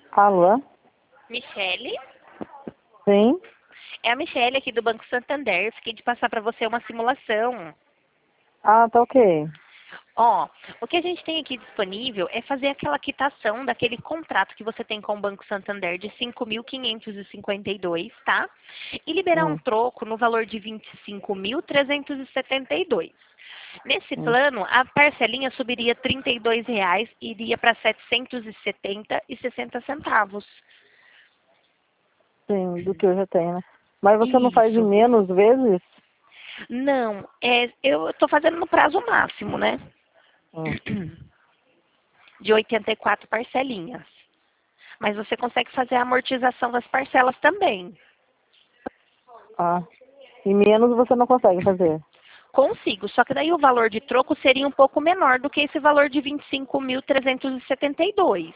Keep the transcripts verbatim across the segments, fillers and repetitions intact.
Alô? Michele? Sim? É a Michele aqui do Banco Santander. Fiquei de passar para você uma simulação. Ah, tá ok. Ó, o que a gente tem aqui disponível é fazer aquela quitação daquele contrato que você tem com o Banco Santander de cinco mil quinhentos e cinquenta e dois, tá? E liberar um Hum, troco no valor de vinte e cinco mil trezentos e setenta e dois. Nesse hum. plano, a parcelinha subiria trinta e dois reais e iria para setecentos e setenta e sessenta centavos. Sim, do que eu já tenho, né? Mas você não faz em Isso. menos vezes? Não, é, eu estou fazendo no prazo máximo, né? Hum. De oitenta e quatro parcelinhas. Mas você consegue fazer a amortização das parcelas também. Ah, em menos você não consegue fazer. Consigo, só que daí o valor de troco seria um pouco menor do que esse valor de vinte e cinco mil trezentos e setenta e dois.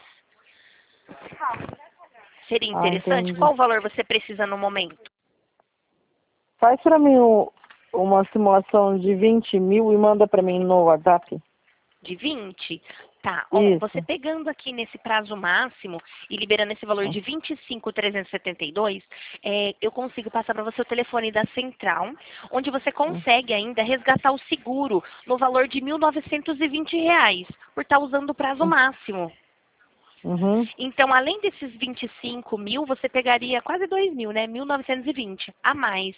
Seria Ah, interessante? entendi. Qual valor você precisa no momento? Faz pra mim o- uma simulação de vinte mil e manda pra mim no WhatsApp. De vinte? Tá, ó, você Isso. pegando aqui nesse prazo máximo e liberando esse valor Hum, de vinte e cinco mil trezentos e setenta e dois, é, eu consigo passar para você o telefone da Central, onde você hum, consegue ainda resgatar o seguro no valor de mil novecentos e vinte reais, por estar usando o prazo hum. máximo. Uhum. Então, além desses vinte e cinco mil, você pegaria quase dois mil, né? mil novecentos e vinte a mais.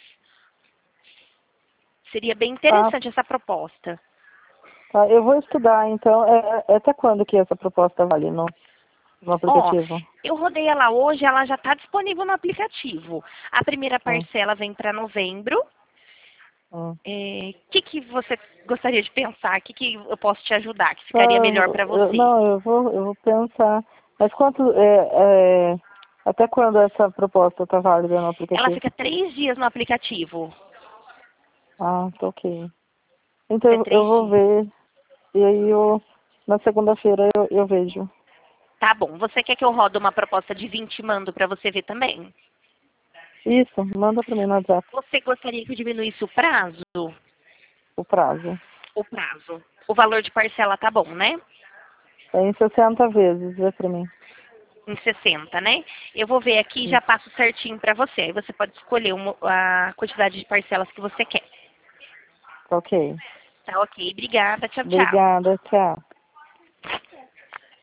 Seria bem Tá, interessante essa proposta. tá. Eu vou estudar, então. É, é até quando que essa proposta vale no, no Ó, aplicativo? eu rodei ela hoje, ela já está disponível no aplicativo. A primeira Hum, parcela vem para novembro. hum. O que, que você gostaria de pensar? O que, que eu posso te ajudar, que Tá, ficaria melhor eu- para eu- você? não, eu vou, eu vou pensar. Mas quanto, é, é, até quando essa proposta está válida no Ela aplicativo? fica três dias no aplicativo. Ah, tá ok. É Então eu três vou dias. ver, e aí eu, na segunda-feira eu, eu vejo. Tá bom. Você quer que eu rode uma proposta de vinte e mando para você ver também? Isso, manda para mim no WhatsApp Você gostaria que eu diminuísse o prazo? o prazo. O prazo. O valor de parcela tá bom, né? É em sessenta vezes, vê para mim. Em sessenta, né? Eu vou ver aqui e já Isso, passo certinho para você. Aí você pode escolher uma- a quantidade de parcelas que você quer. tá ok. Tá ok. Obrigada. Tchau, tchau. Obrigada, tchau.